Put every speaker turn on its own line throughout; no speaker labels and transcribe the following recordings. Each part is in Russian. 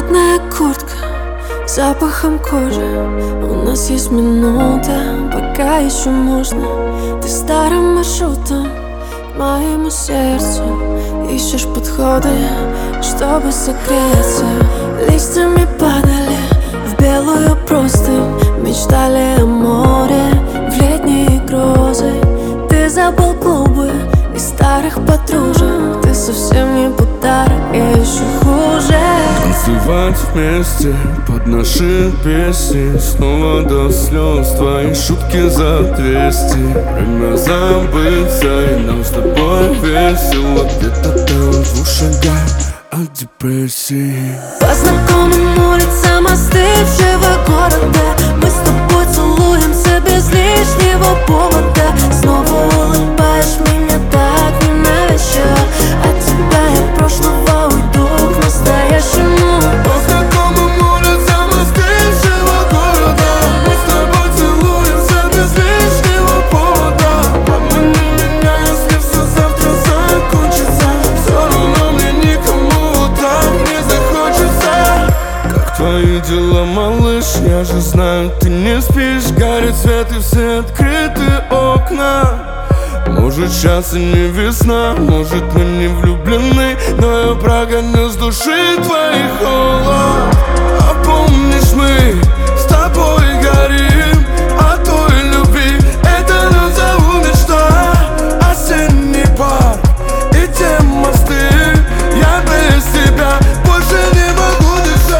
модная куртка с запахом кожи. У нас есть минута, пока еще можно. Ты старым маршрутом к моему сердцу ищешь подходы, чтобы согреться. Листьями падали в белую простынь, мечтали о море в летние грозы. Ты забыл клубы и старых подружек. Ты совсем не подарок, я еще хуже.
Танцевать вместе под наши песни, снова до слез твои шутки за 200. Время забыться, и нам с тобой весело. Где-то там в 2 шагах от депрессии.
По знакомым улицам остывшего города мы с тобой целуемся без лишнего повода. Снова улыбаешь меня так ненавязчиво. От тебя я прошлого уйду к настоящему.
По знакомым улицам остывшего города мы с тобой целуемся без лишнего повода. Обмани меня, если все завтра закончится. Все равно мне никому так не захочется. Как твои дела, малыш? Я же знаю, ты не спишь. Горит свет и все открыты окна. Может, сейчас и не весна, может, мы не влюблены, но я прогоню с души твоих холод. А помнишь, мы с тобой горим от той любви. Это назову мечта. Осенний парк и те мосты. Я без тебя больше не могу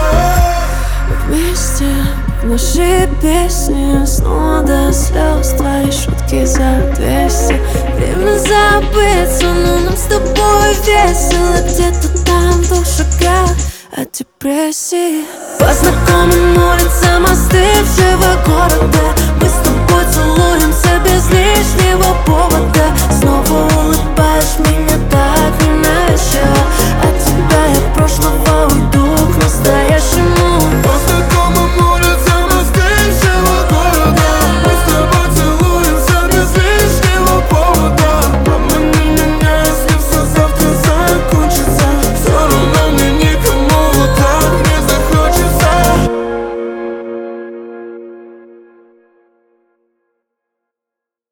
дышать.
Вместе в наши песни, снова до слез твои шутки за 200. Время забыться, но нам с тобой весело. Где-то там в 2 шагах от депрессии. По знакомым